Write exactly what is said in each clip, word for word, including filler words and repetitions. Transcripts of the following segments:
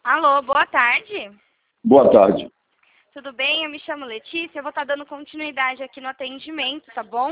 Alô, boa tarde. Boa tarde. Tudo bem? Eu me chamo Letícia, eu vou estar dando continuidade aqui no atendimento, tá bom?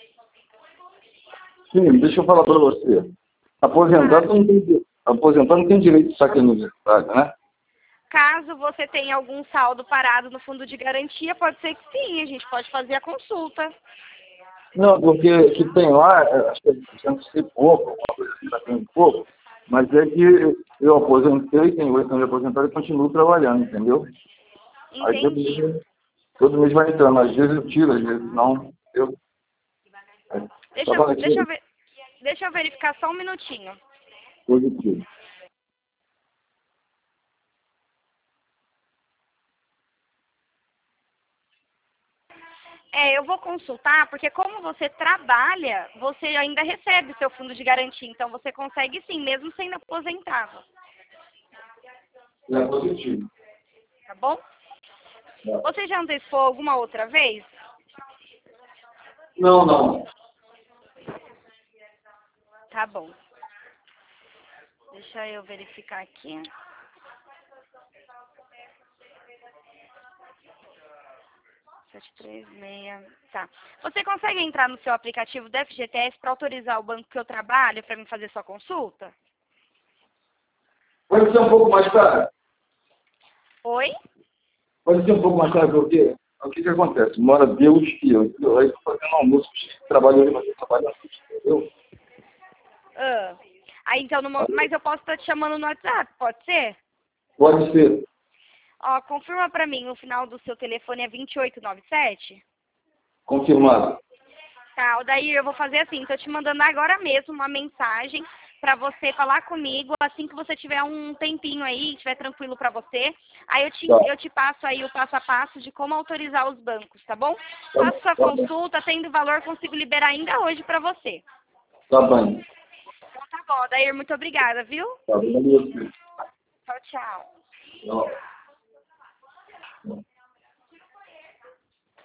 Sim, deixa eu falar para você. Aposentado não tem, aposentado não tem direito de saque universitário, né? Caso você tenha algum saldo parado no fundo de garantia, pode ser que sim, a gente pode fazer a consulta. Não, porque o que tem lá, é, acho que é cento e pouco, alguma coisa assim, está tendo pouco, mas é que eu aposentei, tenho oito anos de aposentado e continuo trabalhando, entendeu? Aí todo Entendi. mês, todo mês vai entrando, às vezes eu tiro, às vezes não. Eu, Deixa só eu, para deixa aqui, eu, ver, deixa eu verificar só um minutinho. positivo. É, eu vou consultar, porque como você trabalha, você ainda recebe o seu fundo de garantia, então você consegue sim, mesmo sendo aposentado, É positivo. tá bom? Você já antecipou alguma outra vez? Não, não. Tá bom. Deixa eu verificar aqui. sete três seis. Tá. Você consegue entrar no seu aplicativo do F G T S para autorizar o banco que eu trabalho para mim fazer sua consulta? Pode ser um pouco mais tarde? Oi? Pode ser um pouco mais tarde, porque o que que acontece? Mora Deus e eu, entendeu? Aí estou fazendo almoço, trabalho ali, mas eu trabalho à noite, entendeu? Ah. Aí então, no mo- mas eu posso estar te chamando no WhatsApp, pode ser? Pode ser. Ó, confirma para mim, o final do seu telefone é vinte e oito noventa e sete? Confirmado. Tá, daí eu vou fazer assim, tô te mandando agora mesmo uma mensagem pra você falar comigo assim que você tiver um tempinho aí, estiver tranquilo pra você. Aí eu te, Tá. eu te passo aí o passo a passo de como autorizar os bancos, tá bom? Tá, Faço sua tá bom. consulta, tendo valor, consigo liberar ainda hoje pra você. Tá bem. Então tá bom, Daí muito obrigada, viu? Tá bem. Tchau, tchau. Tchau.